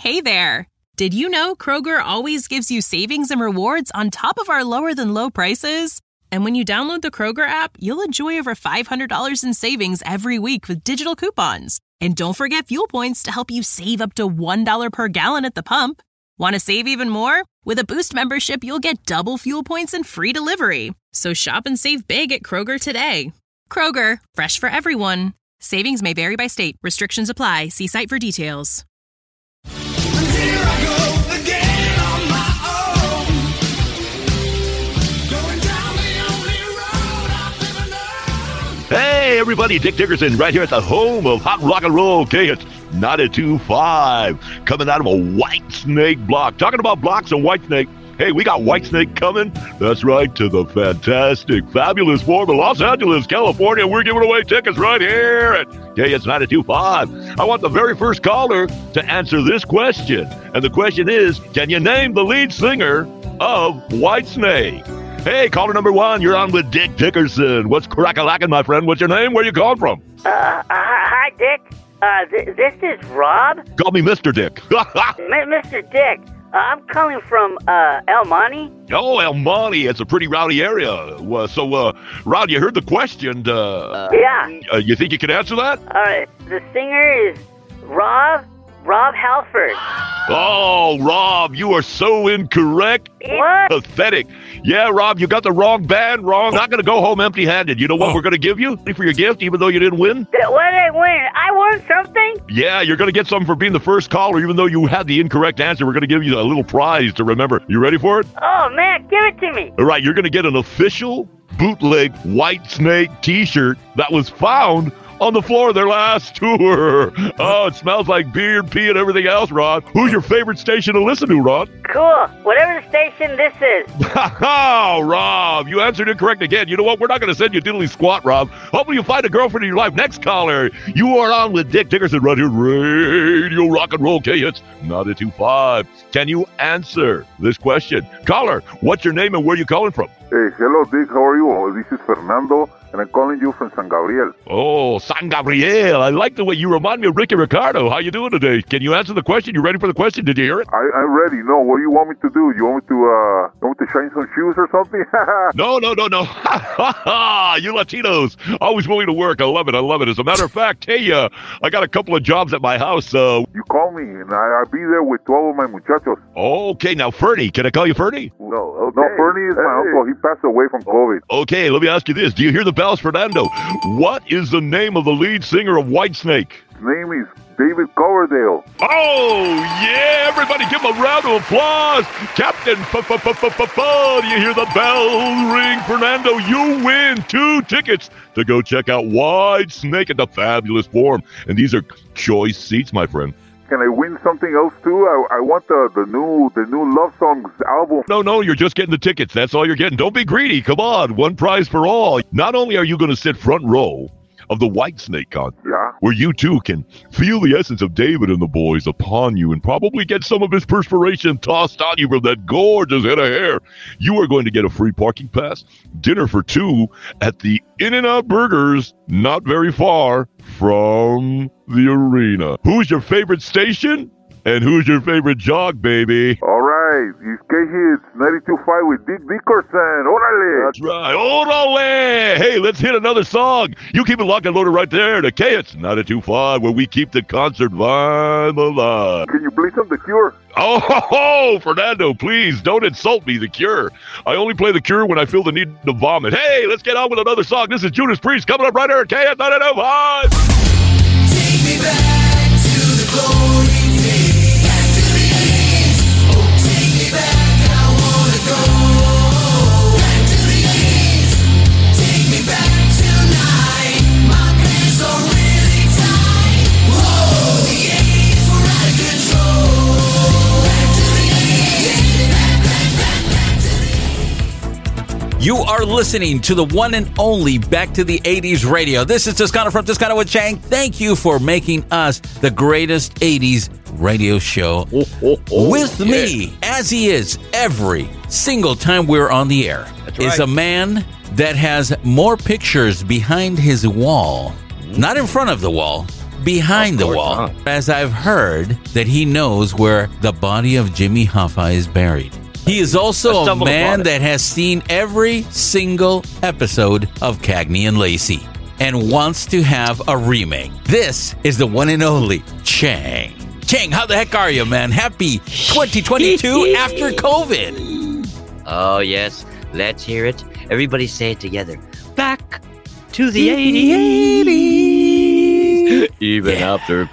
Hey there! Did you know Kroger always gives you savings and rewards on top of our lower-than-low prices? And when you download the Kroger app, you'll enjoy over $500 in savings every week with digital coupons. And don't forget fuel points to help you save up to $1 per gallon at the pump. Want to save even more? With a Boost membership, you'll get double fuel points and free delivery. So shop and save big at Kroger today. Kroger, fresh for everyone. Savings may vary by state. Restrictions apply. See site for details. Here I go again on my own, going down the only road I've ever known. Hey, everybody, Dick Dickerson right here at the home of hot rock and roll. Okay, it's 92.5 coming out of a White Snake block. Talking about blocks and White Snake. Hey, we got White Snake coming. That's right, to the fantastic, fabulous Forum in Los Angeles, California. We're giving away tickets right here at KS 92.5. I want the very first caller to answer this question. And the question is, can you name the lead singer of White Snake? Hey, caller number one, you're on with Dick Dickerson. What's crack-a-lackin', my friend? What's your name? Where you calling from? Hi, Dick. This is Rob. Call me Mr. Dick. Mr. Dick. I'm calling from El Monte. Oh, El Monte. It's a pretty rowdy area. Rod, you heard the question. Yeah. You think you can answer that? The singer is Rob Halford. Oh, Rob, you are so incorrect. What? Pathetic. Yeah, Rob, you got the wrong band, wrong. Not going to go home empty-handed. You know what we're going to give you for your gift, even though you didn't win? What did I win? I won something? Yeah, you're going to get something for being the first caller, even though you had the incorrect answer. We're going to give you a little prize to remember. You ready for it? Oh, man, give it to me. All right, you're going to get an official bootleg White Snake t-shirt that was found on the floor of their last tour. Oh, it smells like beer, pee, and everything else, Rod. Who's your favorite station to listen to, Rod? Cool. Whatever the station this is. Oh, Rob, you answered it correct again. You know what? We're not going to send you diddly squat, Rob. Hopefully you'll find a girlfriend in your life. Next caller, you are on with Dick Dickerson right here, Radio Rock and Roll KS 92.5. Can you answer this question? Caller, what's your name and where are you calling from? Hey, hello, Dick. How are you? This is Fernando, and I'm calling you from San Gabriel. Oh, San Gabriel. I like the way you remind me of Ricky Ricardo. How you doing today? Can you answer the question? You ready for the question? Did you hear it? I'm ready. No, what do you want me to do? You want me to shine some shoes or something? No. You Latinos, always willing to work. I love it. As a matter of fact, hey, I got a couple of jobs at my house. You call me, and I'll be there with 12 of my muchachos. Okay, now, Fernie. Can I call you Fernie? No, Fernie is my uncle. He passed away from COVID. Okay, let me ask you this. Do you hear the bells, Fernando? What is the name of the lead singer of Whitesnake? His name is David Coverdale. Oh, yeah, everybody give him a round of applause. Captain, do you hear the bell ring? Fernando, you win 2 tickets to go check out Whitesnake at the fabulous Forum. And these are choice seats, my friend. Can I win something else too? I want the new Love Songs album. No, you're just getting the tickets. That's all you're getting. Don't be greedy. Come on, one prize for all. Not only are you going to sit front row of the Whitesnake concert, where you too can feel the essence of David and the boys upon you and probably get some of his perspiration tossed on you from that gorgeous head of hair. You are going to get a free parking pass, dinner for 2 at the In-N-Out Burgers, not very far from the arena. Who's your favorite station? And who's your favorite jog, baby? All right, it's K-Hits 92.5 with Dick Dickerson. Orale! That's right. Orale! Hey, let's hit another song. You keep it locked and loaded right there to K-Hits 92.5, where we keep the concert vibe alive. Can you play some The Cure? Oh, Fernando, please don't insult me, The Cure. I only play The Cure when I feel the need to vomit. Hey, let's get on with another song. This is Judas Priest coming up right here at K-Hits 92.5. Take me back to the glory days, back to the 80s. Oh, take me back, I wanna go back to the 80s. Take me back tonight, my pants are really tight. Whoa, the 80s were out of control. Back to the 80s, back to the 80s. You are listening to the one and only Back to the 80s radio. This is Toscano from Toscano with Chang. Thank you for making us the greatest 80s radio show with me, as he is every single time we're on the air, is a man that has more pictures behind his wall, not in front of the wall, behind the wall, as I've heard that he knows where the body of Jimmy Hoffa is buried. He is also a man that has seen every single episode of Cagney and Lacey and wants to have a remake. This is the one and only Chang. Chang, how the heck are you, man? Happy 2022 after COVID. Oh, yes. Let's hear it. Everybody say it together. Back to the 80s. Even after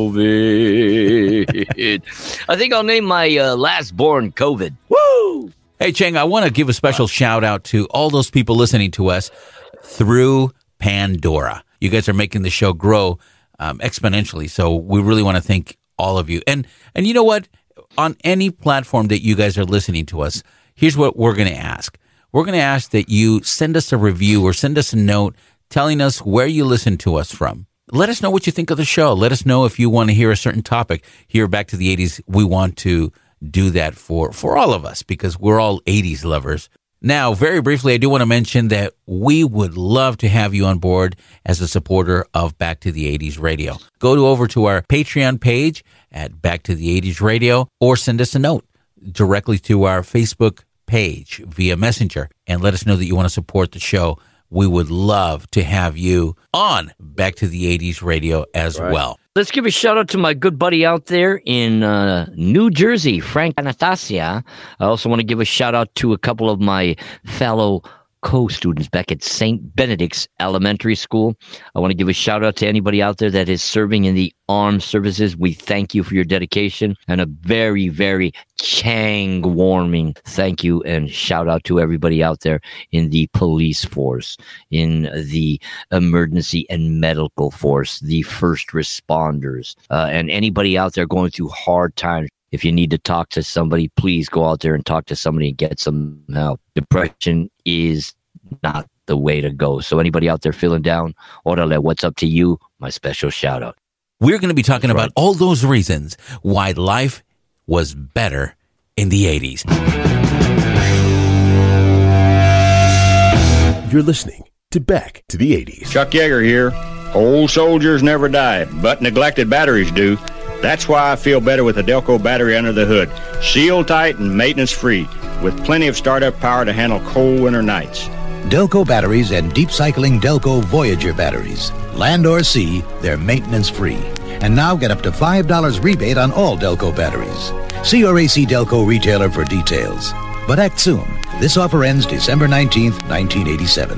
COVID. I think I'll name my last born COVID. Woo! Hey, Chang, I want to give a special shout out to all those people listening to us through Pandora. You guys are making the show grow exponentially, so we really want to thank all of you. And you know what? On any platform that you guys are listening to us, here's what we're going to ask. We're going to ask that you send us a review or send us a note telling us where you listen to us from. Let us know what you think of the show. Let us know if you want to hear a certain topic. Here, Back to the 80s, we want to do that for all of us because we're all 80s lovers. Now, very briefly, I do want to mention that we would love to have you on board as a supporter of Back to the 80s Radio. Go over to our Patreon page at Back to the 80s Radio or send us a note directly to our Facebook page via Messenger and let us know that you want to support the show. We would love to have you on Back to the 80s Radio as well. Let's give a shout out to my good buddy out there in New Jersey, Frank Anastasia. I also want to give a shout out to a couple of my fellow co-students back at St. Benedict's Elementary School. I want to give a shout out to anybody out there that is serving in the armed services. We thank you for your dedication and a very, very Chang-warming thank you and shout out to everybody out there in the police force, in the emergency and medical force, the first responders, and anybody out there going through hard times. If you need to talk to somebody, please go out there and talk to somebody and get some help. Depression is not the way to go. So anybody out there feeling down, Orale, what's up to you? My special shout out. We're going to be talking about all those reasons why life was better in the 80s. You're listening to Back to the 80s. Chuck Yeager here. Old soldiers never die, but neglected batteries do. That's why I feel better with a Delco battery under the hood. Sealed tight and maintenance free, with plenty of startup power to handle cold winter nights. Delco batteries and deep cycling Delco Voyager batteries. Land or sea, they're maintenance free. And now get up to $5 rebate on all Delco batteries. See your AC Delco retailer for details. But act soon. This offer ends December 19th, 1987.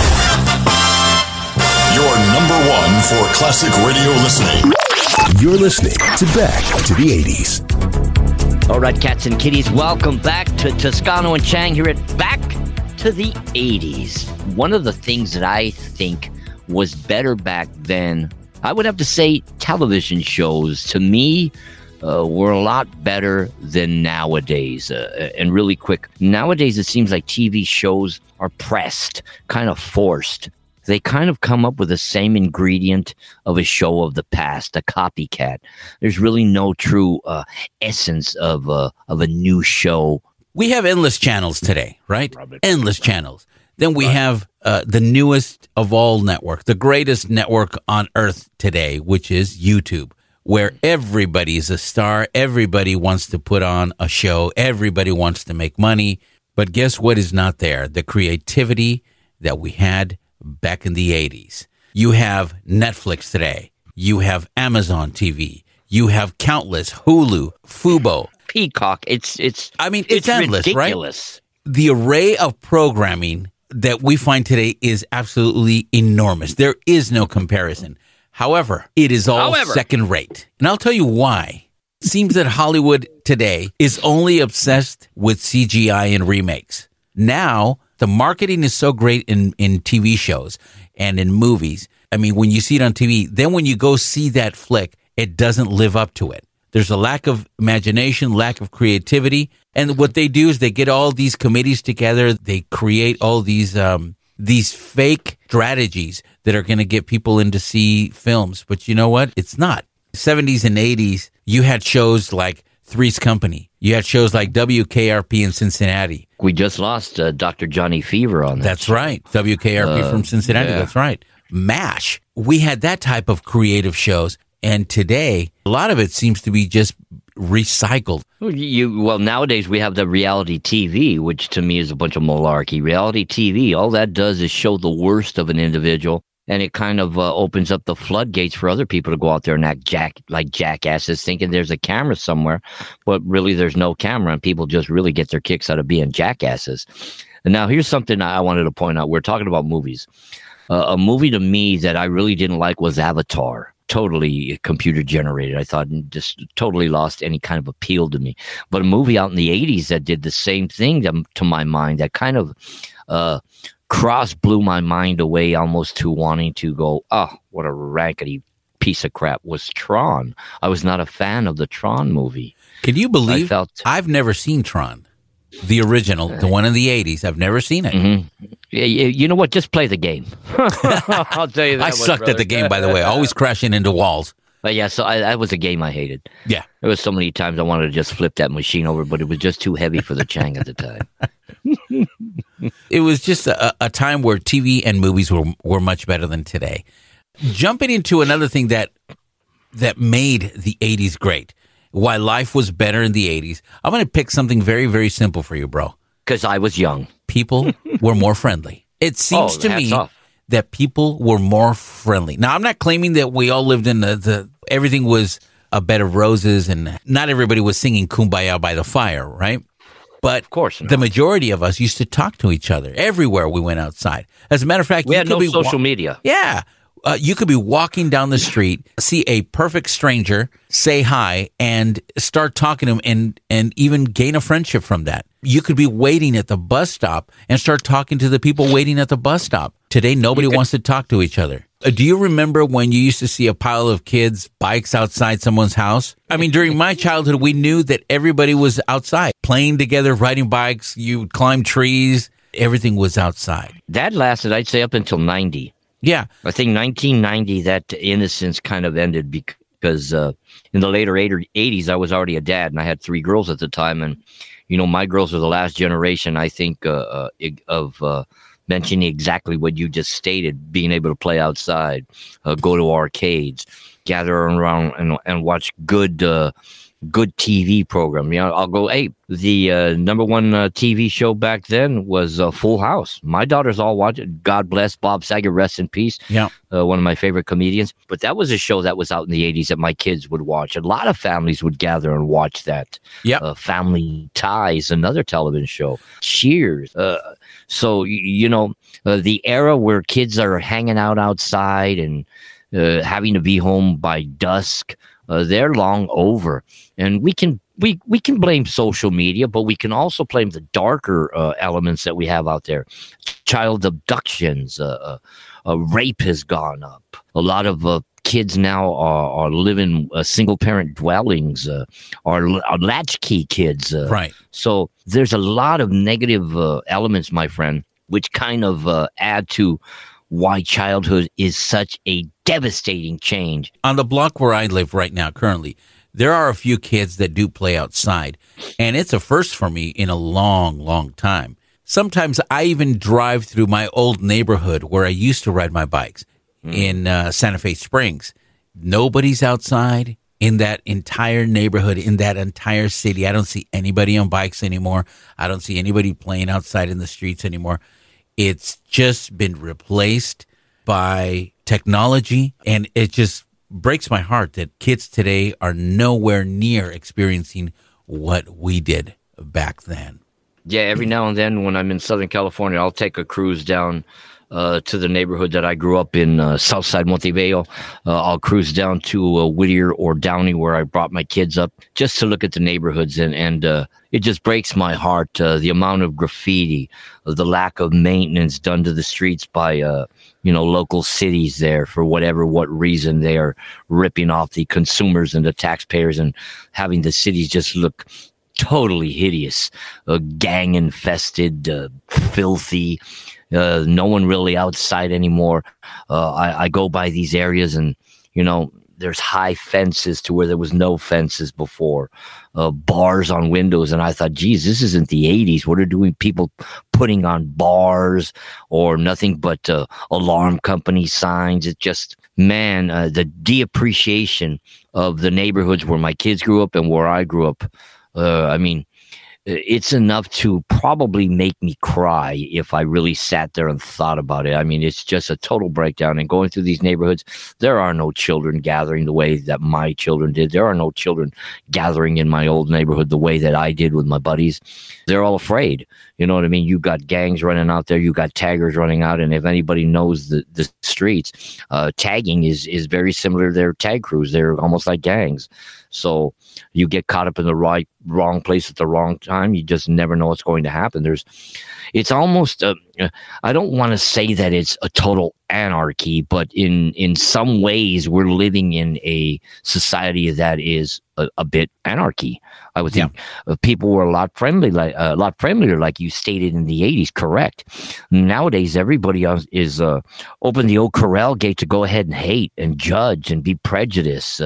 Your number one for classic radio listening. You're listening to Back to the 80s. All right, cats and kitties, welcome back to Toscano and Chang here at Back to the 80s. One of the things that I think was better back then, I would have to say television shows, to me, were a lot better than nowadays. And really quick, nowadays it seems like TV shows are pressed, kind of forced. They kind of come up with the same ingredient of a show of the past, a copycat. There's really no true essence of a new show. We have endless channels today, right? Endless channels. Then we have the newest of all network, the greatest network on earth today, which is YouTube, where everybody is a star. Everybody wants to put on a show. Everybody wants to make money. But guess what is not there? The creativity that we had back in the 80s. You have Netflix today. You have Amazon TV. You have countless Hulu, Fubo, Peacock. It's endless, ridiculous. Right? The array of programming that we find today is absolutely enormous. There is no comparison. However, it is all second rate. And I'll tell you why. It seems that Hollywood today is only obsessed with CGI and remakes. Now, the marketing is so great in TV shows and in movies. I mean, when you see it on TV, then when you go see that flick, it doesn't live up to it. There's a lack of imagination, lack of creativity. And what they do is they get all these committees together. They create all these fake strategies that are going to get people in to see films. But you know what? It's not. 70s and 80s, you had shows like Three's Company. You had shows like WKRP in Cincinnati. We just lost Dr. Johnny Fever on that. That's right. WKRP from Cincinnati. Yeah. That's right. MASH we had that type of creative shows. And today, a lot of it seems to be just recycled. Well, nowadays we have the reality TV, which to me is a bunch of malarkey. Reality TV, all that does is show the worst of an individual, and it kind of opens up the floodgates for other people to go out there and act like jackasses, thinking there's a camera somewhere, but really there's no camera, and people just really get their kicks out of being jackasses. And now here's something I wanted to point out. We're talking about movies. A movie to me that I really didn't like was Avatar. Totally computer generated. I thought just totally lost any kind of appeal to me. But a movie out in the 80s that did the same thing to my mind, that kind of blew my mind away almost to wanting to go, oh, what a rackety piece of crap, was Tron. I was not a fan of the Tron movie. Can you believe I've never seen Tron? The original, the one in the 80s. I've never seen it. Mm-hmm. You know what? Just play the game. I'll tell you that. I sucked at the game, by the way. Always crashing into walls. But yeah, so that was a game I hated. Yeah. There was so many times I wanted to just flip that machine over, but it was just too heavy for the Chang at the time. It was just a time where TV and movies were much better than today. Jumping into another thing that made the 80s great, why life was better in the 80s, I'm going to pick something very, very simple for you, bro. Because I was young. People were more friendly. It seems to me that people were more friendly. Now, I'm not claiming that we all lived in everything was a bed of roses and not everybody was singing Kumbaya by the fire, right? But of course not. The majority of us used to talk to each other everywhere we went outside. As a matter of fact, we had no social media. Yeah. You could be walking down the street, see a perfect stranger, say hi, and start talking to him and even gain a friendship from that. You could be waiting at the bus stop and start talking to the people waiting at the bus stop. Today, nobody wants to talk to each other. Do you remember when you used to see a pile of kids' bikes outside someone's house? I mean, during my childhood, we knew that everybody was outside, playing together, riding bikes, you would climb trees, everything was outside. That lasted, I'd say, up until 90. Yeah. I think 1990, that innocence kind of ended because in the later 80s, I was already a dad and I had 3 girls at the time. And, my girls are the last generation, I think, of mentioning exactly what you just stated, being able to play outside, go to arcades, gather around and watch good TV program. I'll go, hey, the number one TV show back then was Full House. My daughters all watch it. God bless Bob Saget, rest in peace. Yeah. One of my favorite comedians. But that was a show that was out in the 80s that my kids would watch. A lot of families would gather and watch that. Yeah. Family Ties, another television show. Cheers. So, the era where kids are hanging out outside and having to be home by dusk, they're long over. And we can blame social media, but we can also blame the darker elements that we have out there. Child abductions, rape has gone up. A lot of kids now are living single-parent dwellings, are latchkey kids. Right. So there's a lot of negative elements, my friend, which kind of add to why childhood is such a devastating change. On the block where I live right now, currently, there are a few kids that do play outside, and it's a first for me in a long, long time. Sometimes I even drive through my old neighborhood where I used to ride my bikes in Santa Fe Springs. Nobody's outside in that entire neighborhood, in that entire city. I don't see anybody on bikes anymore. I don't see anybody playing outside in the streets anymore. It's just been replaced by technology, and it just breaks my heart that kids today are nowhere near experiencing what we did back then. Yeah, every now and then when I'm in Southern California, I'll take a cruise down to the neighborhood that I grew up in, Southside Montebello. I'll cruise down to Whittier or Downey, where I brought my kids up, just to look at the neighborhoods. And it just breaks my heart, the amount of graffiti, the lack of maintenance done to the streets by, local cities there for what reason they are ripping off the consumers and the taxpayers and having the cities just look totally hideous, gang infested, filthy. No one really outside anymore. I go by these areas and, there's high fences to where there was no fences before, bars on windows. And I thought, geez, this isn't the 80s. What are doing people putting on bars or nothing but alarm company signs? It just man, the de-appreciation of the neighborhoods where my kids grew up and where I grew up. I mean, it's enough to probably make me cry if I really sat there and thought about it. I mean, it's just a total breakdown. And going through these neighborhoods, there are no children gathering the way that my children did. There are no children gathering in my old neighborhood the way that I did with my buddies. They're all afraid. You know what I mean? You've got gangs running out there. You've got taggers running out. And if anybody knows the streets, tagging is very similar to their tag crews. They're almost like gangs. So you get caught up in the wrong place at the wrong time. You just never know what's going to happen. It's almost, I don't want to say that it's a total anarchy, but in some ways we're living in a society that is a bit anarchy. I would think people were a lot friendlier, like you stated in the 80s. Correct. Nowadays, everybody is open the old corral gate to go ahead and hate and judge and be prejudiced.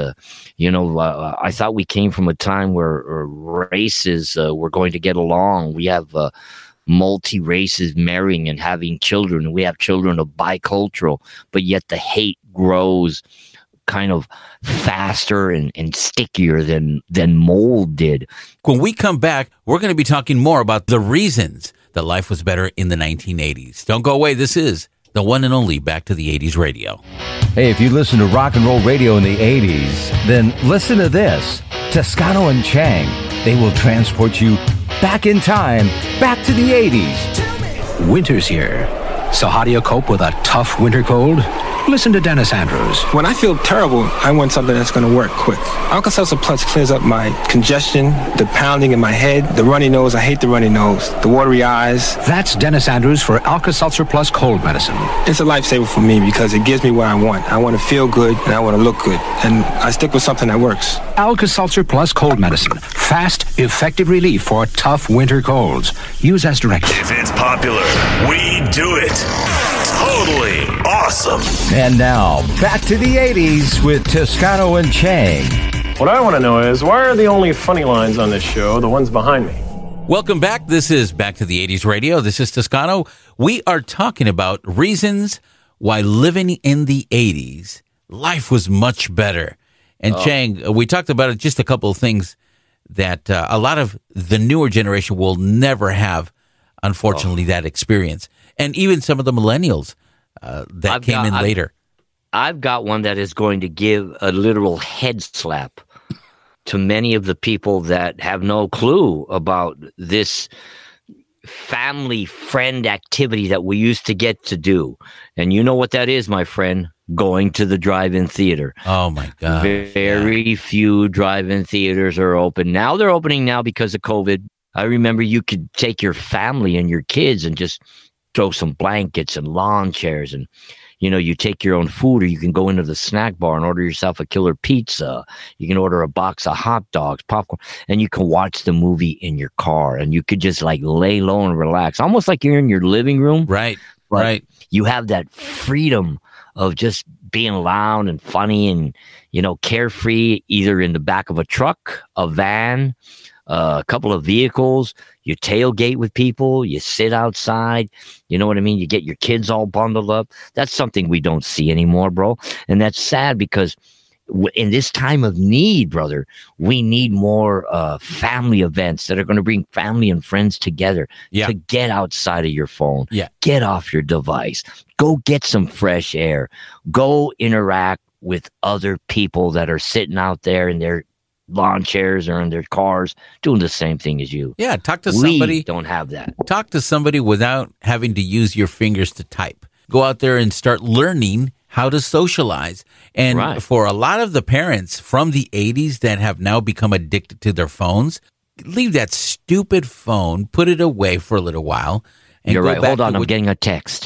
I thought we came from a time where races were going to get along. We have multi-races marrying and having children. We have children of bicultural, but yet the hate grows kind of faster and stickier than mold did. When we come back, we're going to be talking more about the reasons that life was better in the 1980s. Don't go away. This is the one and only Back to the 80s Radio. Hey, if you listen to rock and roll radio in the 80s, then listen to this. Toscano and Chang, they will transport you back in time, back to the 80s. Winter's here. So how do you cope with a tough winter cold? Listen to Dennis Andrews. When I feel terrible, I want something that's going to work quick. Alka-Seltzer Plus clears up my congestion, the pounding in my head, the runny nose. I hate the runny nose, the watery eyes. That's Dennis Andrews for Alka-Seltzer Plus cold medicine. It's a lifesaver for me because it gives me what I want. I want to feel good and I want to look good. And I stick with something that works. Alka-Seltzer Plus cold medicine. Fast, effective relief for tough winter colds. Use as directed. If it's popular, we do it. Totally awesome. And now, back to the 80s with Toscano and Chang. What I want to know is, why are the only funny lines on this show the ones behind me? Welcome back. This is Back to the 80s Radio. This is Toscano. We are talking about reasons why living in the 80s, life was much better. And Chang, we talked about it, just a couple of things that a lot of the newer generation will never have, unfortunately, that experience. And even some of the millennials that came in later. I've got one that is going to give a literal head slap to many of the people that have no clue about this family friend activity that we used to get to do. And you know what that is, my friend? Going to the drive-in theater. Oh, my God. Very few drive-in theaters are open. Now they're opening now because of COVID. I remember you could take your family and your kids and just throw some blankets and lawn chairs, and you take your own food, or you can go into the snack bar and order yourself a killer pizza. You can order a box of hot dogs, popcorn, and you can watch the movie in your car, and you could just like lay low and relax, almost like you're in your living room. Right. But right. You have that freedom of just being loud and funny and, carefree, either in the back of a truck, a van, a couple of vehicles. You tailgate with people, you sit outside, you know what I mean? You get your kids all bundled up. That's something we don't see anymore, bro. And that's sad because in this time of need, brother, we need more family events that are going to bring family and friends together to get outside of your phone, get off your device, go get some fresh air, go interact with other people that are sitting out there in their lawn chairs or in their cars doing the same thing as you. Yeah, talk to somebody. We don't have that. Talk to somebody without having to use your fingers to type. Go out there and start learning how to socialize. And for a lot of the parents from the 80s that have now become addicted to their phones, leave that stupid phone, put it away for a little while. And You're go right. back Hold on, to I'm getting a text.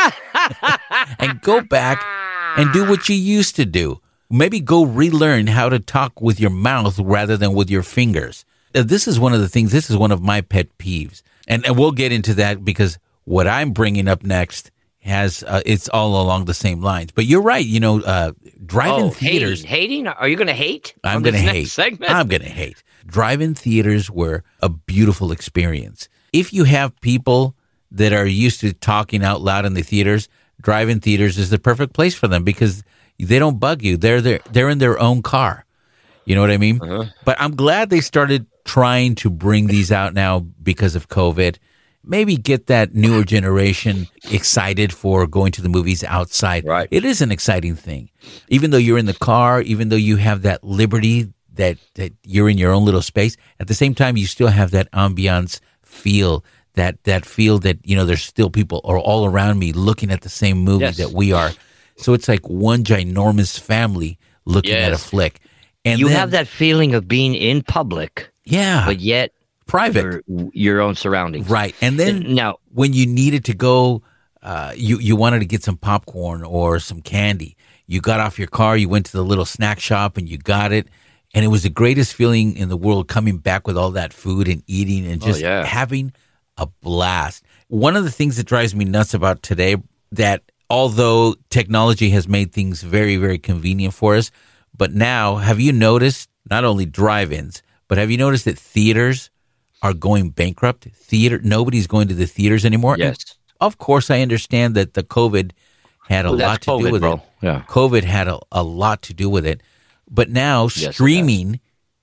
And go back and do what you used to do. Maybe go relearn how to talk with your mouth rather than with your fingers. This is one of the things, this is one of my pet peeves. And we'll get into that because what I'm bringing up next has, it's all along the same lines. But you're right, drive-in theaters. Hating? Are you going to hate? I'm going to hate. Segment? I'm going to hate. Drive-in theaters were a beautiful experience. If you have people that are used to talking out loud in the theaters, drive-in theaters is the perfect place for them because They don't bug you. They're in their own car. You know what I mean? But I'm glad they started trying to bring these out now because of COVID. Maybe get that newer generation excited for going to the movies outside. Right. It is an exciting thing. Even though you're in the car, even though you have that liberty that you're in your own little space, at the same time, you still have that ambiance feel, that feel that, there's still people all around me looking at the same movie that we are. So it's like one ginormous family looking at a flick. And you then, have that feeling of being in public. Yeah. But yet private. Your own surroundings. Right. And then now, when you needed to go, you wanted to get some popcorn or some candy. You got off your car, you went to the little snack shop and you got it. And it was the greatest feeling in the world coming back with all that food and eating and just having a blast. One of the things that drives me nuts about today, that although technology has made things very, very convenient for us, but now, have you noticed not only drive-ins, but have you noticed that theaters are going bankrupt? Nobody's going to the theaters anymore. Yes. And of course, I understand that the COVID had a lot to do with it. Yeah. COVID had a lot to do with it. But now streaming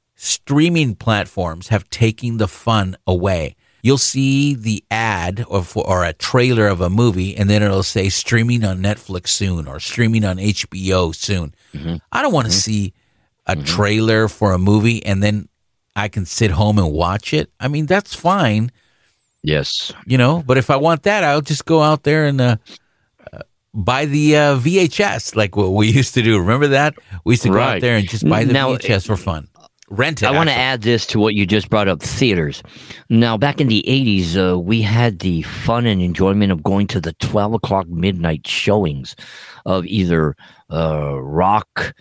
platforms have taken the fun away. You'll see the ad or a trailer of a movie, and then it'll say streaming on Netflix soon or streaming on HBO soon. Mm-hmm. I don't want to see a trailer for a movie and then I can sit home and watch it. I mean, that's fine. Yes. But if I want that, I'll just go out there and buy the VHS like what we used to do. Remember that? We used to go out there and just buy the VHS for fun. Rent it. I want to add this to what you just brought up, theaters. Now, back in the 80s, we had the fun and enjoyment of going to the 12 o'clock midnight showings of either rock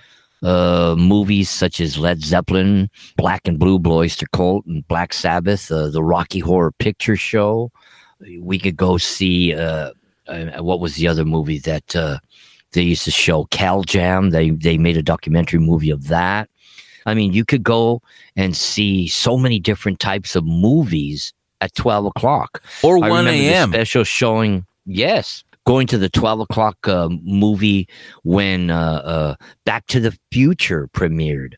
movies such as Led Zeppelin, Black and Blue, Blue Oyster Cult, and Black Sabbath, the Rocky Horror Picture Show. We could go see, what was the other movie that they used to show? Cal Jam. They made a documentary movie of that. I mean, you could go and see so many different types of movies at 12 o'clock. Or 1 a.m. The special showing, going to the 12 o'clock movie when Back to the Future premiered.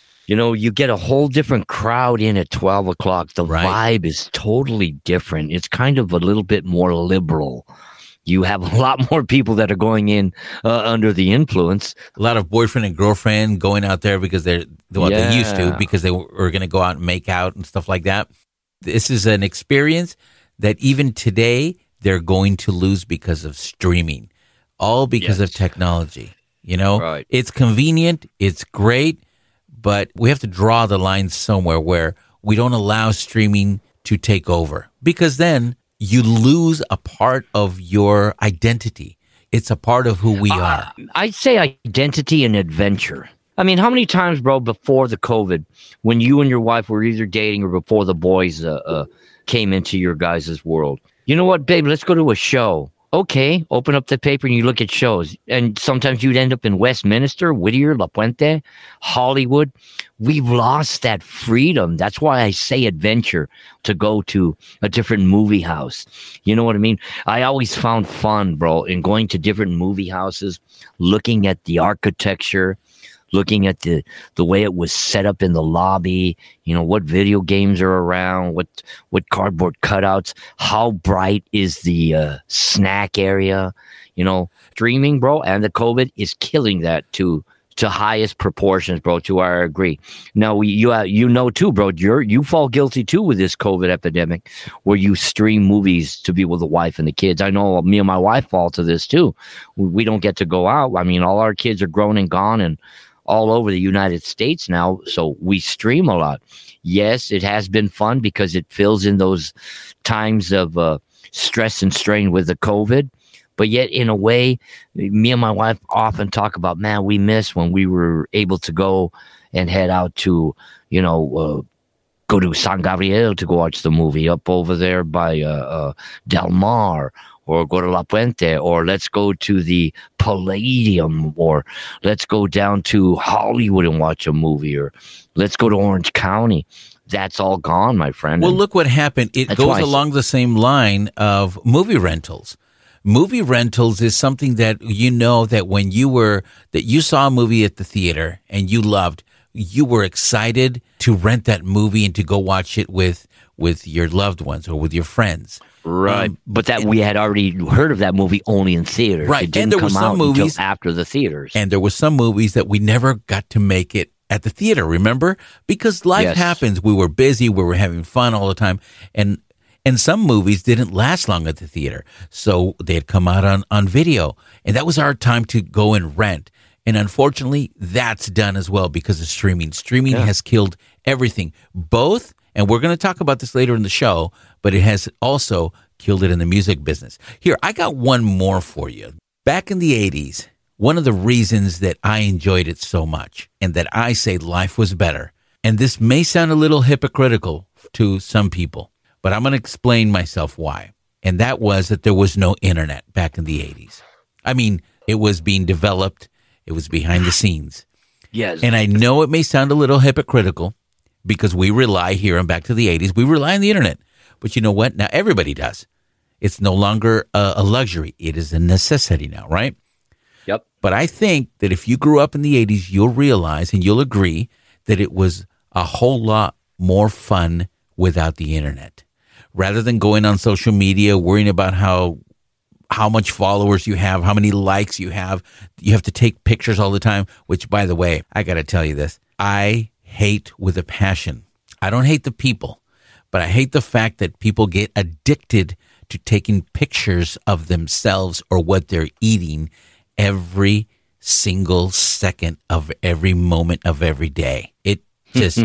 You get a whole different crowd in at 12 o'clock. The vibe is totally different. It's kind of a little bit more liberal. You have a lot more people that are going in under the influence. A lot of boyfriend and girlfriend going out there because they used to, because they were going to go out and make out and stuff like that. This is an experience that even today they're going to lose because of streaming, all because of technology. It's convenient, it's great, but we have to draw the line somewhere where we don't allow streaming to take over, because then you lose a part of your identity. It's a part of who we are. I'd say identity and adventure. I mean, how many times, bro, before the COVID, when you and your wife were either dating or before the boys came into your guys' world? You know what, babe, let's go to a show. Okay, open up the paper and you look at shows. And sometimes you'd end up in Westminster, Whittier, La Puente, Hollywood. We've lost that freedom. That's why I say adventure, to go to a different movie house. You know what I mean? I always found fun, bro, in going to different movie houses, looking at the architecture, looking at the way it was set up in the lobby, what video games are around, what cardboard cutouts, how bright is the snack area, streaming, bro, and the COVID is killing that to highest proportions, bro, to our agree. Now, you too, bro, you fall guilty too with this COVID epidemic, where you stream movies to be with the wife and the kids. I know me and my wife fall to this too. We don't get to go out. I mean, all our kids are grown and gone and all over the United States now, so we stream a lot. Yes, it has been fun because it fills in those times of stress and strain with the COVID, but yet in a way, me and my wife often talk about, man, we miss when we were able to go and head out to, go to San Gabriel to go watch the movie up over there by Del Mar, or go to La Puente, or let's go to the Palladium, or let's go down to Hollywood and watch a movie, or let's go to Orange County. That's all gone, my friend. Well, look what happened. It goes along the same line of movie rentals. movie rentals is something that you know that when you saw a movie at the theater and you loved, you were excited to rent that movie and to go watch it with your loved ones or with your friends. Right, but that we had already heard of that movie only in theaters. Right, it didn't and there were come some out movies until after the theaters. And there were some movies that we never got to make it at the theater. Remember, because life happens. We were busy. We were having fun all the time, and some movies didn't last long at the theater, so they'd come out on video, and that was our time to go and rent. And unfortunately, that's done as well because of streaming. Streaming has killed everything, both. And we're going to talk about this later in the show, but it has also killed it in the music business. Here, I got one more for you. Back in the 80s, one of the reasons that I enjoyed it so much and that I say life was better, and this may sound a little hypocritical to some people, but I'm going to explain myself why. And that was that there was no internet back in the 80s. I mean, it was being developed. It was behind the scenes. Yes. And I know it may sound a little hypocritical, because we rely here on Back to the 80s. We rely on the internet. But you know what? Now everybody does. It's no longer a luxury. It is a necessity now, right? Yep. But I think that if you grew up in the 80s, you'll realize and you'll agree that it was a whole lot more fun without the internet. Rather than going on social media, worrying about how much followers you have, how many likes you have to take pictures all the time, which, by the way, I got to tell you this. I hate with a passion. I don't hate the people, but I hate the fact that people get addicted to taking pictures of themselves or what they're eating every single second of every moment of every day. It's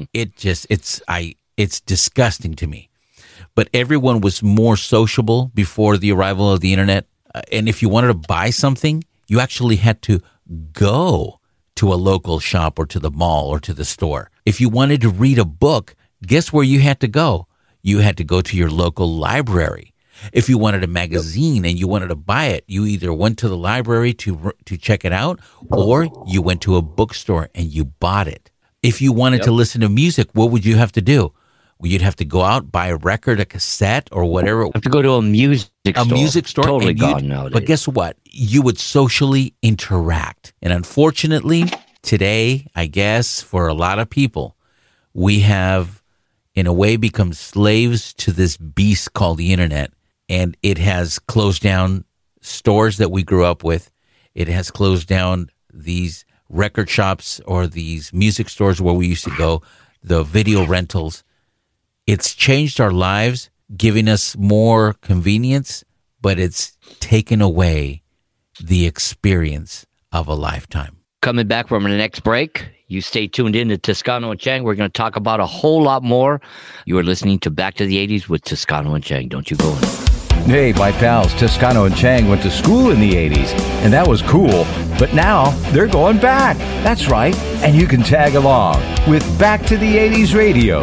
disgusting to me. But everyone was more sociable before the arrival of the internet. And if you wanted to buy something, you actually had to go to a local shop or to the mall or to the store. If you wanted to read a book, guess where you had to go? You had to go to your local library. If you wanted a magazine and you wanted to buy it, you either went to the library to check it out or you went to a bookstore and you bought it. If you wanted to listen to music, what would you have to do? Well, you'd have to go out, buy a record, a cassette, or whatever. Have to go to a music store. A music store. Totally gone nowadays. But guess what? You would socially interact. And unfortunately, today, I guess, for a lot of people, we have, in a way, become slaves to this beast called the internet. And it has closed down stores that we grew up with. It has closed down these record shops or these music stores where we used to go, the video rentals. It's changed our lives, giving us more convenience, but it's taken away the experience of a lifetime. Coming back from the next break, you stay tuned in to Toscano and Chang. We're going to talk about a whole lot more. You are listening to Back to the 80s with Toscano and Chang. Don't you go in. Hey, my pals, Toscano and Chang went to school in the 80s, and that was cool. But now they're going back. That's right. And you can tag along with Back to the 80s Radio.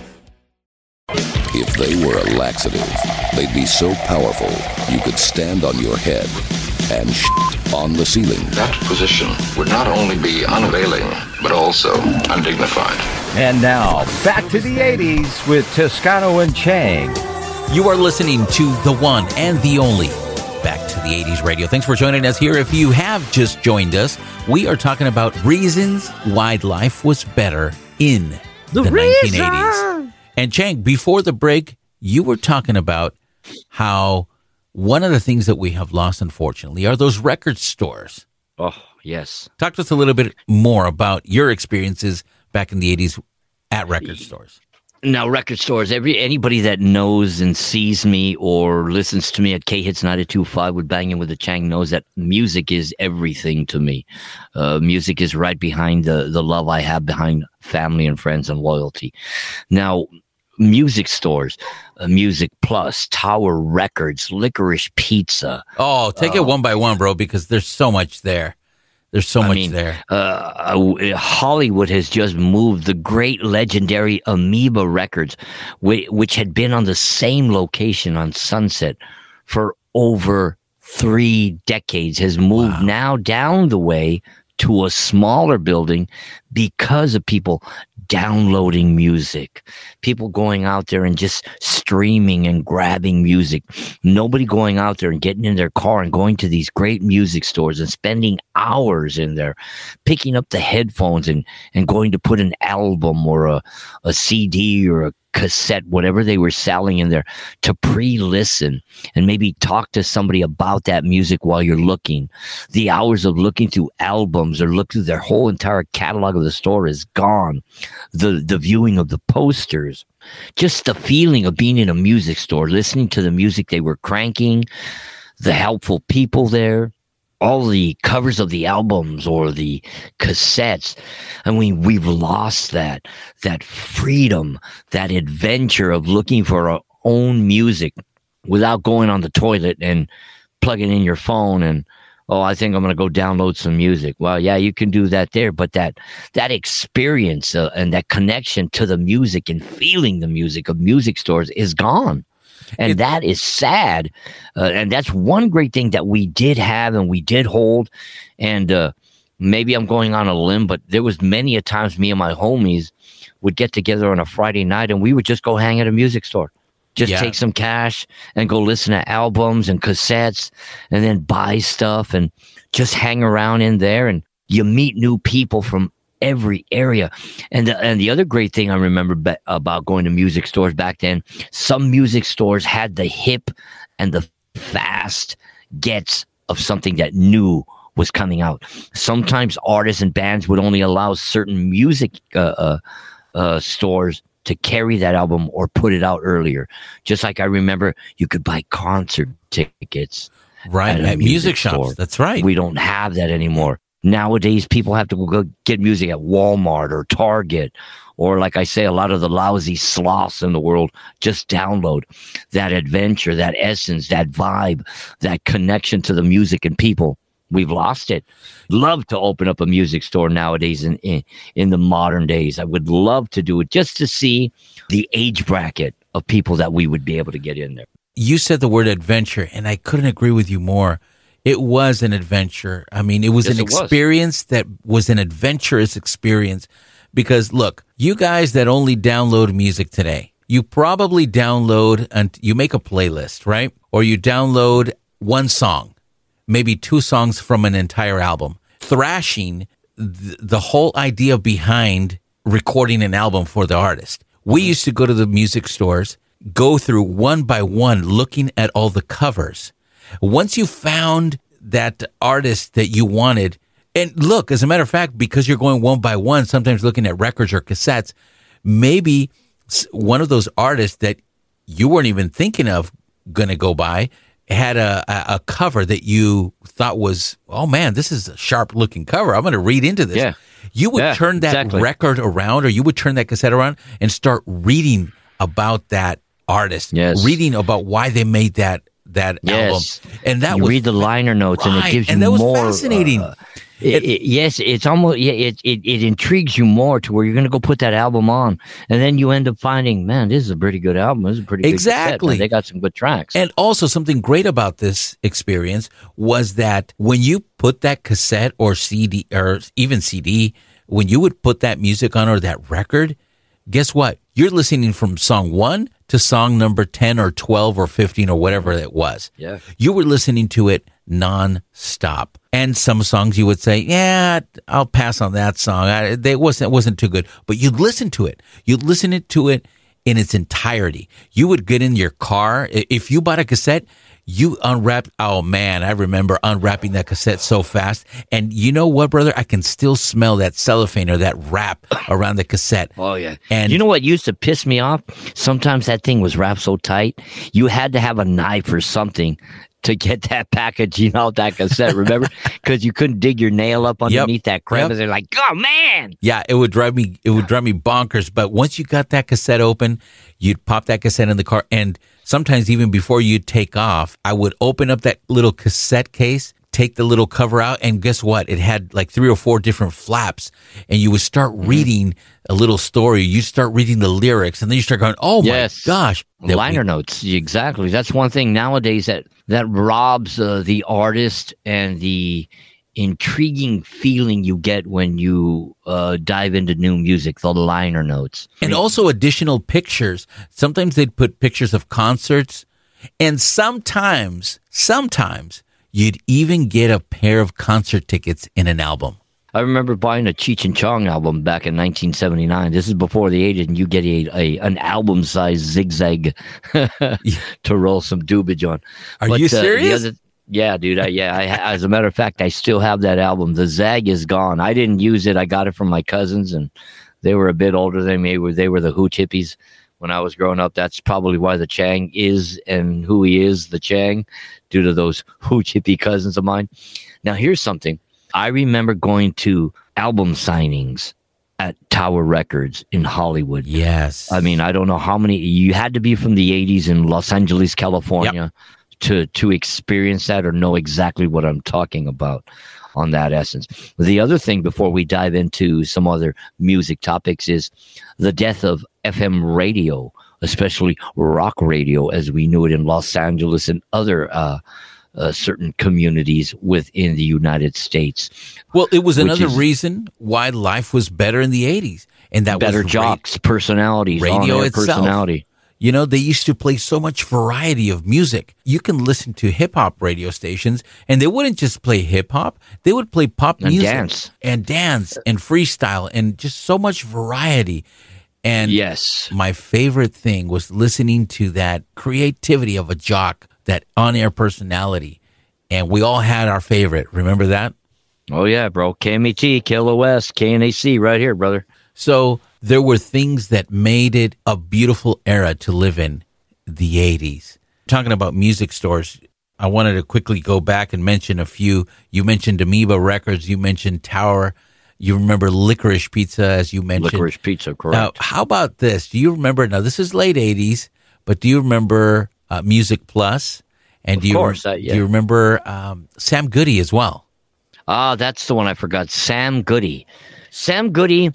If they were a laxative, they'd be so powerful you could stand on your head and on the ceiling. That position would not only be unavailing, but also undignified. And now, back to the 80s with Toscano and Chang. You are listening to the one and the only Back to the 80s Radio. Thanks for joining us here. If you have just joined us, we are talking about reasons why life was better in the 1980s. And Chang, before the break, you were talking about how one of the things that we have lost, unfortunately, are those record stores. Oh, yes. Talk to us a little bit more about your experiences back in the 80s at record stores. Now, record stores, anybody that knows and sees me or listens to me at K-Hits 92.5 with Banging with the Chang knows that music is everything to me. Music is right behind the love I have behind family and friends and loyalty. Now, music stores, Music Plus, Tower Records, Licorice Pizza. Oh, take it one by one, bro, because there's so much there. There's so much there. Hollywood has just moved the great legendary Amoeba Records, which had been on the same location on Sunset for over 3 decades, has moved now down the way to a smaller building because of people downloading music, people going out there and just streaming and grabbing music. Nobody going out there and getting in their car and going to these great music stores and spending hours in there, picking up the headphones and going to put an album or a CD or a cassette, whatever they were selling in there, to pre-listen and maybe talk to somebody about that music while you're looking. The hours of looking through albums or look through their whole entire catalog of the store is gone. The viewing of the posters, just the feeling of being in a music store, listening to the music they were cranking, the helpful people there, all the covers of the albums or the cassettes. And we've lost that freedom, that adventure of looking for our own music without going on the toilet and plugging in your phone and, oh, I think I'm going to go download some music. Well, yeah, you can do that there, but that experience and that connection to the music and feeling the music of music stores is gone. And that is sad. And that's one great thing that we did have and we did hold. And maybe I'm going on a limb, but there was many a times me and my homies would get together on a Friday night and we would just go hang at a music store. Just take some cash and go listen to albums and cassettes and then buy stuff and just hang around in there. And you meet new people from every area. And the other great thing I remember about going to music stores back then, some music stores had the hip and the fast gets of something that new was coming out. Sometimes artists and bands would only allow certain music stores to carry that album or put it out earlier. Just like I remember you could buy concert tickets at music shops. Store. That's right. We don't have that anymore. Nowadays, people have to go get music at Walmart or Target, or like I say, a lot of the lousy sloths in the world just download that adventure, that essence, that vibe, that connection to the music and people. We've lost it. Love to open up a music store nowadays in the modern days. I would love to do it just to see the age bracket of people that we would be able to get in there. You said the word adventure, and I couldn't agree with you more. It was an adventure. I mean, it was an experience that was an adventurous experience. Because, look, you guys that only download music today, you probably download and you make a playlist, right? Or you download one song, maybe two songs from an entire album. Thrashing, the whole idea behind recording an album for the artist. We used to go to the music stores, go through one by one, looking at all the covers. Once you found that artist that you wanted, and look, as a matter of fact, because you're going one by one, sometimes looking at records or cassettes, maybe one of those artists that you weren't even thinking of going to go by had a cover that you thought was, oh man, this is a sharp looking cover. I'm going to read into this. Yeah. You would turn that record around, or you would turn that cassette around and start reading about that artist, reading about why they made that album. And that you read the liner notes, and it gives you and that was more fascinating. It's almost it intrigues you more to where you're going to go put that album on, and then you end up finding, man, this is a pretty good album. This is a pretty good cassette, man. They got some good tracks. And also something great about this experience was that when you put that cassette or CD or even CD, when you would put that music on or that record, guess what? You're listening from song 1 to song number 10 or 12 or 15 or whatever it was. Yeah. You were listening to it non-stop. And some songs you would say, yeah, I'll pass on that song. It wasn't too good. But you'd listen to it. You'd listen to it in its entirety. You would get in your car. If you bought a cassette, you unwrapped. Oh, man, I remember unwrapping that cassette so fast. And you know what, brother? I can still smell that cellophane or that wrap around the cassette. Oh, yeah. And you know what used to piss me off? Sometimes that thing was wrapped so tight, you had to have a knife or something to get that packaging out that cassette, remember? Because you couldn't dig your nail up underneath that crevice. They're like, oh, man! Yeah, it would drive me bonkers. But once you got that cassette open, you'd pop that cassette in the car, and sometimes even before you take off, I would open up that little cassette case, take the little cover out, and guess what? It had like 3 or 4 different flaps, and you would start reading a little story. You start reading the lyrics, and then you start going, oh, my gosh. Liner notes, exactly. That's one thing nowadays that robs the artist and the intriguing feeling you get when you dive into new music, the liner notes. And also additional pictures. Sometimes they'd put pictures of concerts, and sometimes you'd even get a pair of concert tickets in an album. I remember buying a Cheech and Chong album back in 1979. This is before the 80s, and you get an album-sized zigzag to roll some doobage on. Are you serious? Yeah, dude. As a matter of fact, I still have that album. The Zag is gone. I didn't use it. I got it from my cousins, and they were a bit older than me. They were the hooch hippies when I was growing up. That's probably why the Chang is and who he is, the Chang, due to those hooch hippie cousins of mine. Now, here's something. I remember going to album signings at Tower Records in Hollywood. Yes. I mean, I don't know how many. You had to be from the 80s in Los Angeles, California to experience that or know exactly what I'm talking about on that essence. The other thing before we dive into some other music topics is the death of FM radio, especially rock radio as we knew it in Los Angeles and other certain communities within the United States. Well, it was another reason why life was better in the 80s. And that better was jocks, personalities, radio on-air itself. personality. You know, they used to play so much variety of music. You can listen to hip-hop radio stations, and they wouldn't just play hip-hop. They would play pop music. And dance and freestyle and just so much variety. And yes, my favorite thing was listening to that creativity of a jock, that on-air personality. And we all had our favorite. Remember that? Oh, yeah, bro. KMET, KLOS, KNAC right here, brother. So there were things that made it a beautiful era to live in the 80s. Talking about music stores, I wanted to quickly go back and mention a few. You mentioned Amoeba Records. You mentioned Tower. You remember Licorice Pizza, as you mentioned. Licorice Pizza, correct. Now, how about this? Do you remember, now this is late 80s, but do you remember Music Plus? And do you remember Sam Goody as well? Ah, that's the one I forgot. Sam Goody. Sam Goody.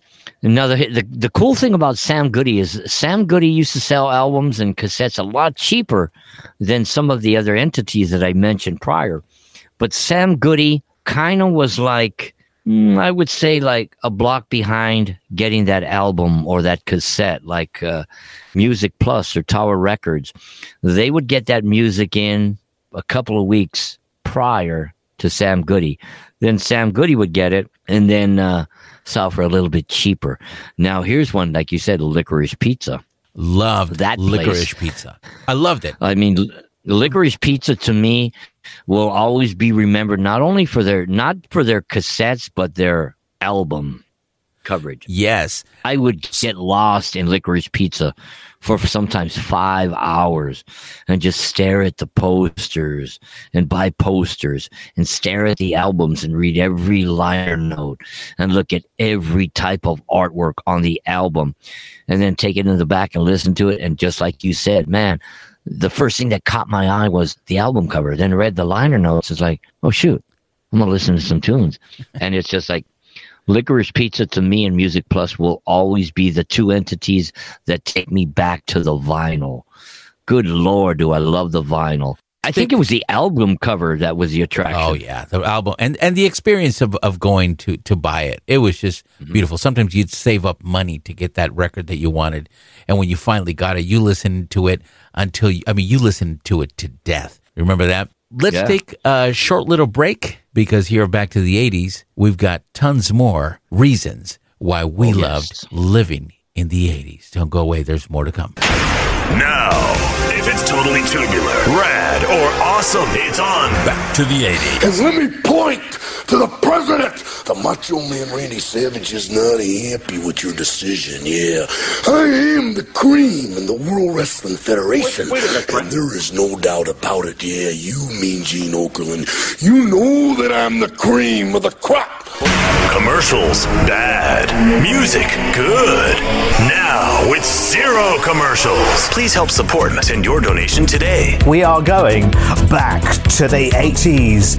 The cool thing about Sam Goody is Sam Goody used to sell albums and cassettes a lot cheaper than some of the other entities that I mentioned prior. But Sam Goody kind of was like, I would say like a block behind getting that album or that cassette, like Music Plus or Tower Records. They would get that music in a couple of weeks prior to Sam Goody. Then Sam Goody would get it and then sell for a little bit cheaper. Now, here's one, like you said, Licorice Pizza. Loved that Licorice Pizza. I loved it. I mean, Licorice Pizza to me will always be remembered not only for not for their cassettes, but their album coverage. Yes. I would get lost in Licorice Pizza for sometimes 5 hours and just stare at the posters and buy posters and stare at the albums and read every liner note and look at every type of artwork on the album and then take it in the back and listen to it. And just like you said, man, the first thing that caught my eye was the album cover. Then I read the liner notes. It's like, oh, shoot, I'm going to listen to some tunes. And it's just like, Licorice Pizza to me and Music Plus will always be the two entities that take me back to the vinyl. Good Lord, do I love the vinyl. I think it was the album cover that was the attraction. Oh, yeah, the album and the experience of going to buy it. It was just beautiful. Sometimes you'd save up money to get that record that you wanted. And when you finally got it, you listened to it you listened to it to death. Remember that? Let's take a short little break because here back to the 80s, we've got tons more reasons why we loved living in the 80s. Don't go away. There's more to come. Now, if it's totally tubular, rad, or awesome, it's on Back to the 80s. And let me point to the president. The Macho Man Randy Savage is not happy with your decision, yeah. I am the cream in the World Wrestling Federation. And there is no doubt about it, yeah. You mean Gene Okerlund. You know that I'm the cream of the crop. Commercials, bad. Music, good. Now, with zero commercials. Please help support and send your donation today. We are going back to the 80s.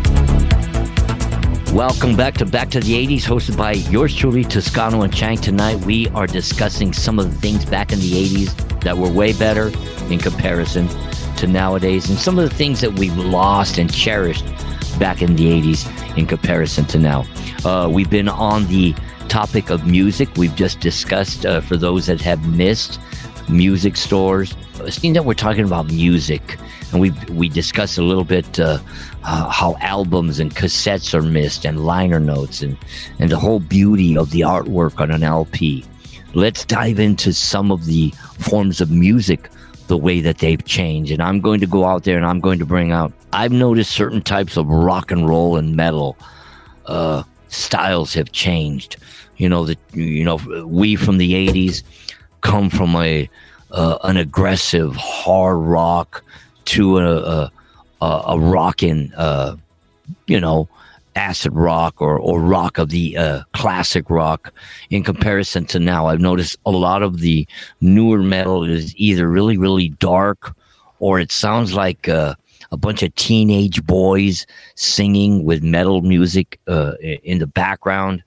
Welcome back to the 80s, hosted by yours truly, Toscano and Chang. Tonight, we are discussing some of the things back in the 80s that were way better in comparison to nowadays, and some of the things that we've lost and cherished back in the 80s in comparison to now. We've been on the topic of music. We've just discussed, for those that have missed, music stores. Seeing that we're talking about music, and we discussed a little bit how albums and cassettes are missed, and liner notes, and the whole beauty of the artwork on an LP. Let's dive into some of the forms of music, the way that they've changed. And I'm going to go out there and I'm going to bring out, I've noticed certain types of rock and roll and metal styles have changed. We from the 80s come from an aggressive hard rock to a rockin', acid rock or rock of the classic rock. In comparison to now, I've noticed a lot of the newer metal is either really, really dark, or it sounds like a bunch of teenage boys singing with metal music in the background.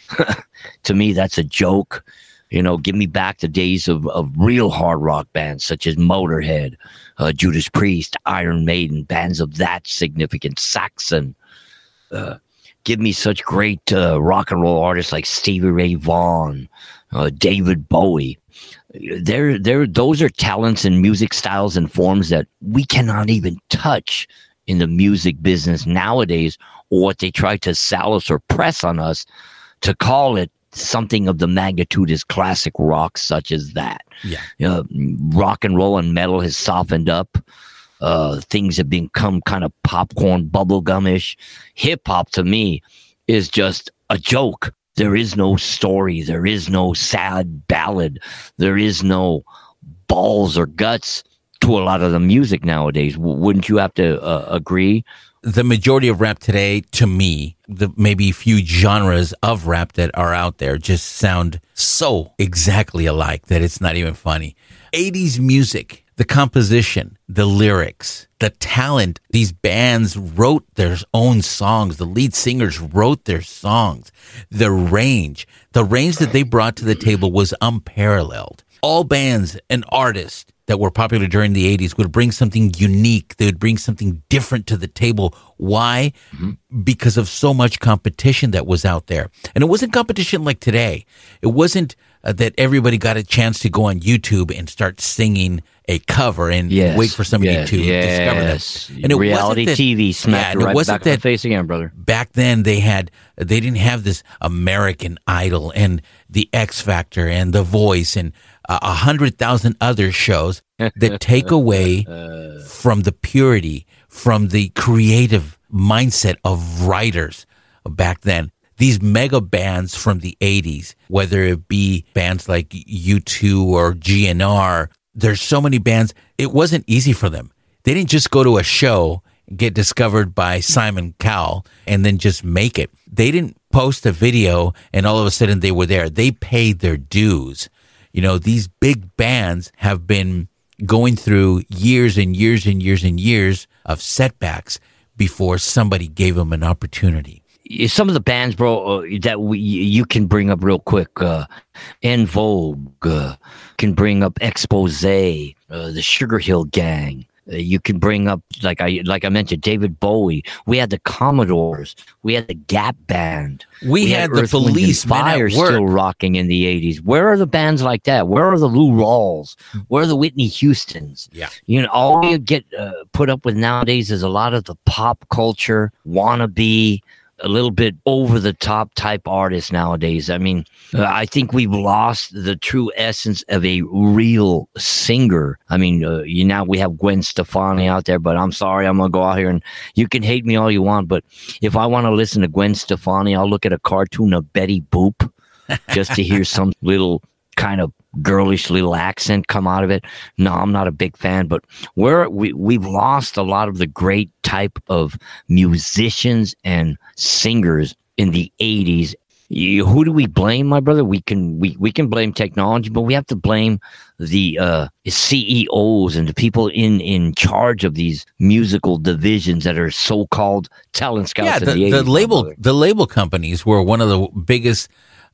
To me, that's a joke. Give me back the days of real hard rock bands such as Motorhead, Judas Priest, Iron Maiden, bands of that significance, Saxon. Give me such great rock and roll artists like Stevie Ray Vaughan, David Bowie. Those are talents and music styles and forms that we cannot even touch in the music business nowadays, or what they try to sell us or press on us to call it something of the magnitude as classic rock, such as that. Yeah. Rock and roll and metal has softened up. Things have become kind of popcorn, bubblegumish. Hip hop to me is just a joke. There is no story. There is no sad ballad. There is no balls or guts to a lot of the music nowadays. Wouldn't you have to agree? The majority of rap today, to me, the maybe few genres of rap that are out there just sound so exactly alike that it's not even funny. 80s music, the composition, the lyrics, the talent. These bands wrote their own songs. The lead singers wrote their songs. The range that they brought to the table was unparalleled. All bands and artists that were popular during the 80s would bring something unique. They would bring something different to the table. Why? Mm-hmm. Because of so much competition that was out there. And it wasn't competition like today. It wasn't that everybody got a chance to go on YouTube and start singing a cover and wait for somebody to discover them. And it reality wasn't that, TV smacked right back in the face again, brother. Back then they didn't have this American Idol and the X Factor and The Voice and 100,000 other shows that take away from the purity, from the creative mindset of writers back then. These mega bands from the 80s, whether it be bands like U2 or GNR, there's so many bands. It wasn't easy for them. They didn't just go to a show, get discovered by Simon Cowell, and then just make it. They didn't post a video and all of a sudden they were there. They paid their dues. These big bands have been going through years and years and years and years of setbacks before somebody gave them an opportunity. Some of the bands, bro, that you can bring up real quick, En Vogue, can bring up Expose, the Sugar Hill Gang. You can bring up, like I mentioned, David Bowie. We had the Commodores. We had the Gap Band. We had the Police, Fire still rocking in the 80s. Where are the bands like that? Where are the Lou Rawls? Where are the Whitney Houstons? Yeah. All you get put up with nowadays is a lot of the pop culture, wannabe, a little bit over-the-top type artists nowadays. I mean, I think we've lost the true essence of a real singer. I mean, now we have Gwen Stefani out there, but I'm sorry, I'm going to go out here and you can hate me all you want, but if I want to listen to Gwen Stefani, I'll look at a cartoon of Betty Boop just to hear some little kind of girlish little accent come out of it. No, I'm not a big fan, but we've lost a lot of the great type of musicians and singers in the 80s. Who do we blame, my brother? We can blame technology, but we have to blame the CEOs and the people in charge of these musical divisions that are so-called talent scouts. Yeah, the label companies were one of the biggest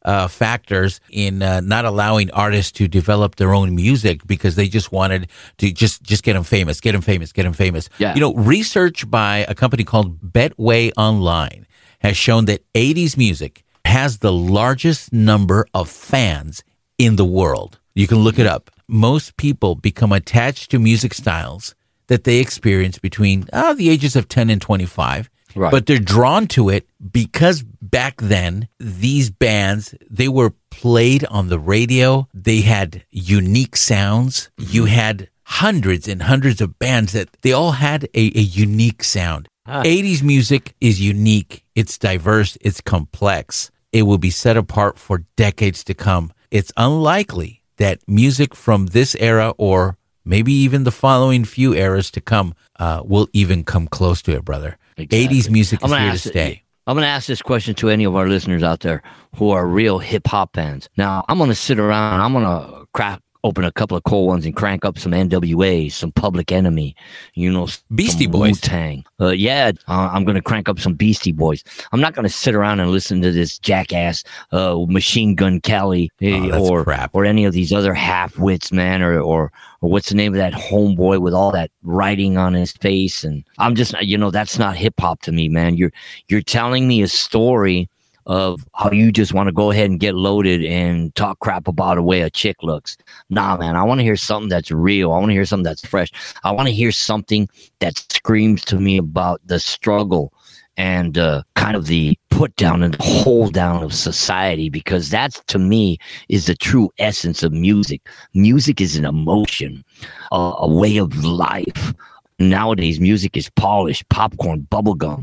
factors in not allowing artists to develop their own music because they just wanted to just get them famous. Yeah. You know, research by a company called Betway Online has shown that 80s music has the largest number of fans in the world. You can look it up. Most people become attached to music styles that they experience between the ages of 10 and 25. Right. But they're drawn to it because back then, these bands, they were played on the radio. They had unique sounds. You had hundreds and hundreds of bands that they all had a unique sound. 80s music is unique. It's diverse. It's complex. It will be set apart for decades to come. It's unlikely that music from this era or maybe even the following few eras to come will even come close to it, brother. Exactly. 80s music is here to stay. I'm going to ask this question to any of our listeners out there who are real hip-hop fans. Now, I'm going to sit around. I'm going to crack open a couple of cold ones and crank up some NWA, some Public Enemy, Beastie Boys. Wu-Tang. I'm going to crank up some Beastie Boys. I'm not going to sit around and listen to this jackass Machine Gun Kelly or any of these other half-wits, man, or what's the name of that homeboy with all that writing on his face. And I'm just, that's not hip-hop to me, man. You're telling me a story of how you just want to go ahead and get loaded and talk crap about the way a chick looks. Nah, man, I want to hear something that's real. I want to hear something that's fresh. I want to hear something that screams to me about the struggle and kind of the put down and hold down of society, because that's, to me, is the true essence of music. Music is an emotion, a way of life. Nowadays, music is polished, popcorn, bubblegum,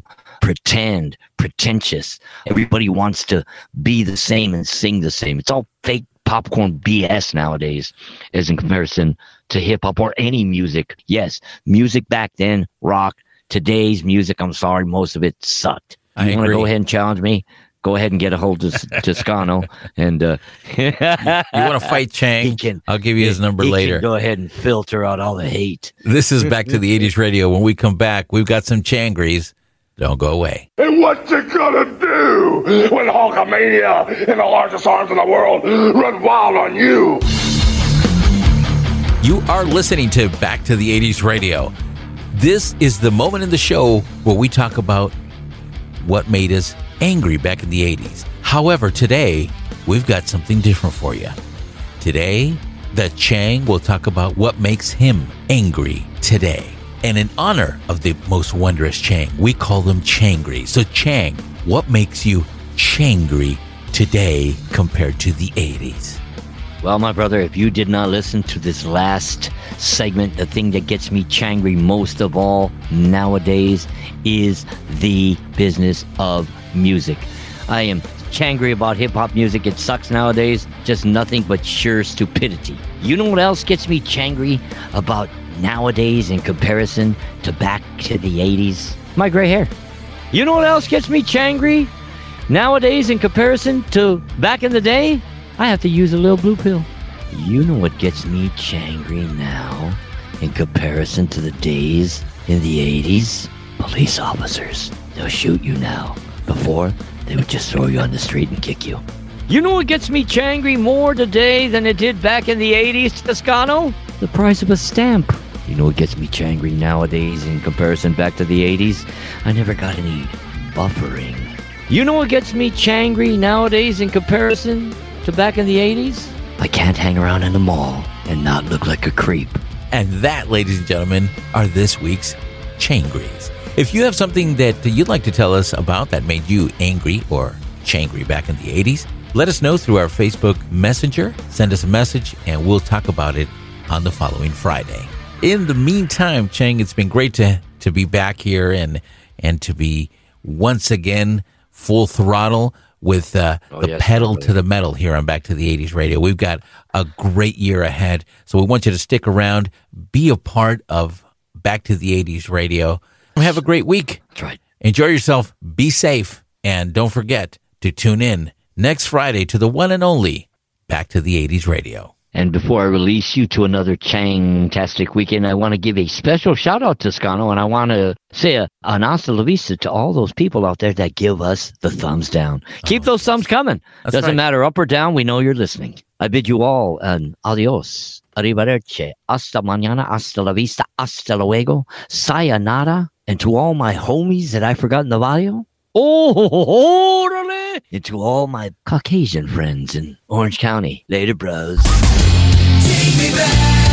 pretentious. Everybody wants to be the same and sing the same. It's all fake popcorn BS nowadays, as in comparison to hip-hop or any music. Yes, music back then rocked. Today's music, I'm sorry, most of it sucked. You want to go ahead and challenge me? Go ahead and get a hold of Toscano. And you want to fight Chang? I'll give you his number later. Go ahead and filter out all the hate. This is Back to the 80s Radio. When we come back, we've got some Changries. Don't go away. And what you gonna do when Hulkamania and the largest arms in the world run wild on you? You are listening to Back to the 80s Radio. This is the moment in the show where we talk about what made us angry back in the 80s. However, today, we've got something different for you. Today, the Chang will talk about what makes him angry today. And in honor of the most wondrous Chang, we call them Changries. So Chang, what makes you Changry today compared to the 80s? Well, my brother, if you did not listen to this last segment, the thing that gets me changry most of all nowadays is the business of music. I am changry about hip-hop music. It sucks nowadays. Just nothing but sheer stupidity. You know what else gets me changry about nowadays in comparison to back to the 80s? My gray hair. You know what else gets me changry nowadays in comparison to back in the day? I have to use a little blue pill. You know what gets me changry now in comparison to the days in the 80s? Police officers. They'll shoot you now. Before, they would just throw you on the street and kick you. You know what gets me changry more today than it did back in the 80s, Toscano? The price of a stamp. You know what gets me changry nowadays in comparison back to the 80s? I never got any buffering. You know what gets me changry nowadays in comparison to back in the 80s? I can't hang around in the mall and not look like a creep. And that, ladies and gentlemen, are this week's Changries. If you have something that you'd like to tell us about that made you angry or changry back in the 80s, let us know through our Facebook Messenger. Send us a message and we'll talk about it on the following Friday. In the meantime, Chang, it's been great to be back here and to be once again full throttle with the pedal to the metal here on Back to the 80s Radio. We've got a great year ahead, so we want you to stick around, be a part of Back to the 80s Radio. Have a great week. That's right. Enjoy yourself, be safe, and don't forget to tune in next Friday to the one and only Back to the 80s Radio. And before I release you to another Chang-tastic weekend, I want to give a special shout-out to Toscano, and I want to say an hasta la vista to all those people out there that give us the thumbs down. Keep those thumbs coming. Doesn't matter up or down, we know you're listening. I bid you all an adios, arrivederci, hasta mañana, hasta la vista, hasta luego, sayonara, and to all my homies that I forgot in the video, and to all my Caucasian friends in Orange County, later bros. Take me back.